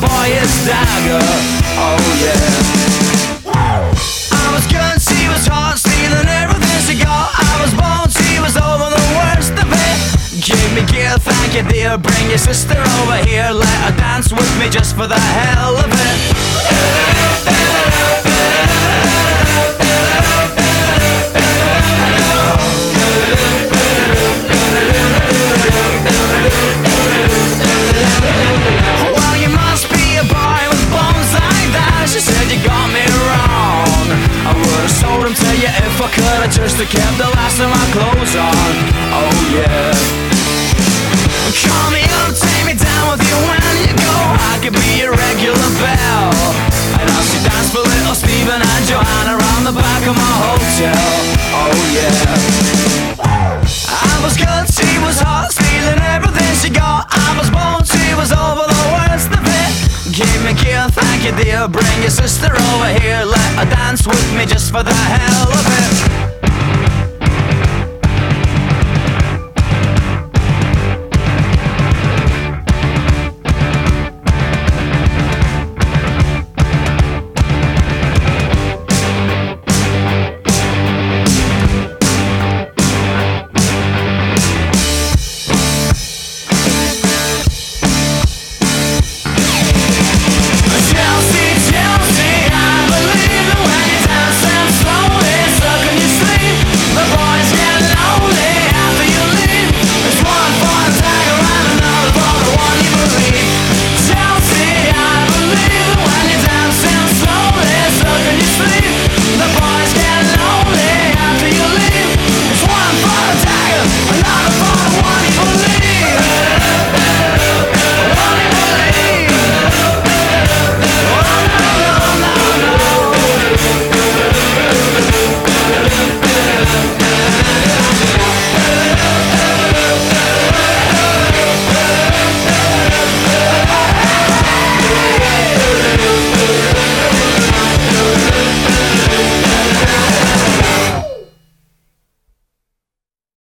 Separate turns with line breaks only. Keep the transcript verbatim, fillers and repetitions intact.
boy is Dagger. Oh yeah. I was good, she was hot, stealing everything she got. I was bold, she was over the worst of it. Give me gear, thank you dear. Bring your sister over here, let her dance with me just for the hell of it. Well, you must be a boy with bones like that. She said you got me wrong. I would've sold him to you if I could've just kept the last of my clothes on. Oh yeah. Call me up, take me down with you when you go. I could be your regular belle, and I'll see dance for little Stephen and Joanna around the back of my hotel. Oh yeah. I was good, she was hot, stealing everything she got. I was bold, she was over the worst of it. Give me gear, thank you dear. Bring your sister over here, let her dance with me just for the hell of it.